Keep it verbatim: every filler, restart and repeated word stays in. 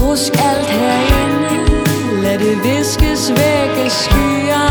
Husk alt herinde, lad det viskes væk af skyer.